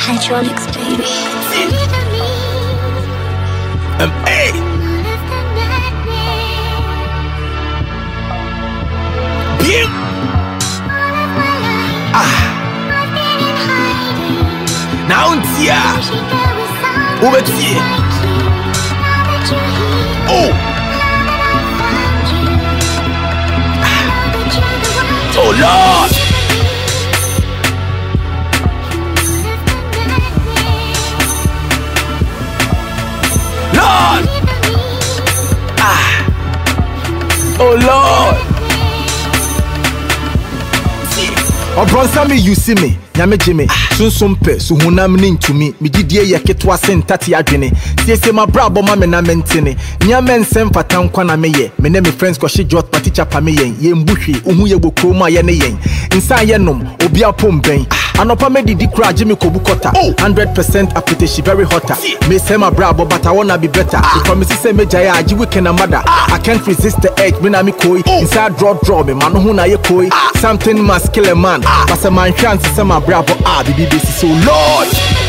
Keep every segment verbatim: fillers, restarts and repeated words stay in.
Hydraulics, baby. Um, hey. Bien. Ah. Now it's here. Over here. Oh. Oh Lord. Lord. Ah. Oh Lord. O bronsa me you see me nyame jime sunsun pe so hunam ni ntumi me gidie ye ketwa sentati adwene siese ma brabo ma me na mentene nyame nsem fatan kwa na meye me ne me friends ko she jot party chapa me yen ye mbuhwe ohu ye bokro ma ye ne yen nsa ye nom obi apom ben anopa me didi kra jime ko bukota one hundred percent application very hotter me say ma brabo but I wanna be better if promise say me jaya aji weekend na mother I can't resist the edge me na me koi inside draw draw me man hu na ye koi something must kill a man but a man chance say ma bravo ah baby this is so Lord.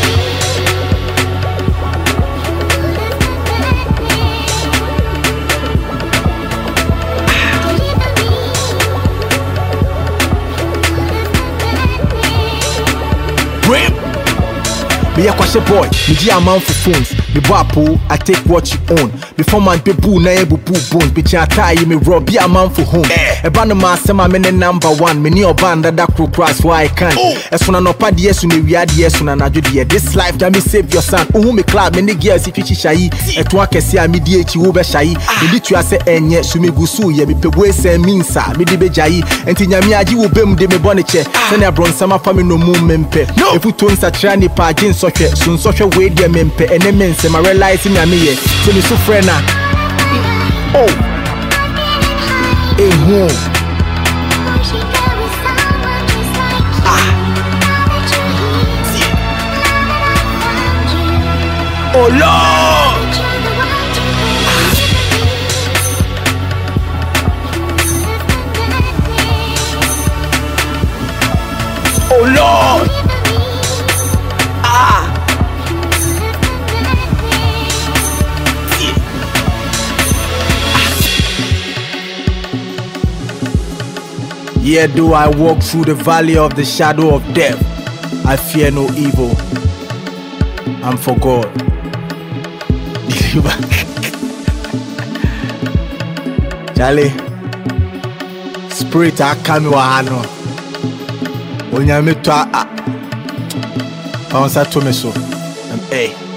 Grip. Me a kwashe boy, me di a man for phones. Me boy I take what you own. Before man be boo na ebu boo bones. Bitch I tie me rob be a man for home. E bana ma sema me ne number one. Me ni obanda da crew price why I can. Es una no pa die su me wi ade su na najo die. This life that me save your son. Uhu me club me ne girls if you shayi. Eto akese a me di echi wo be shayi. Me di tu ase enye su me gusu ye me pegwe se minsa. Me di be jayi. Enti nyame agi wo bem de me bone che. Se na bron sama fa me no mu mempe. Efu to nsa tra ni pa gin so hwe. Sun so hwe we de mempe. Ene mense ma realize me ame ye. So me so friend na. Oh. Eh ho. Ah. Oh Lord. Oh Lord. Ah. Yeah, do I walk through the valley of the shadow of death, I fear no evil. I'm for God. Charlie, spirit I come you ano. Onyame to a. Onsa to me so. Hey.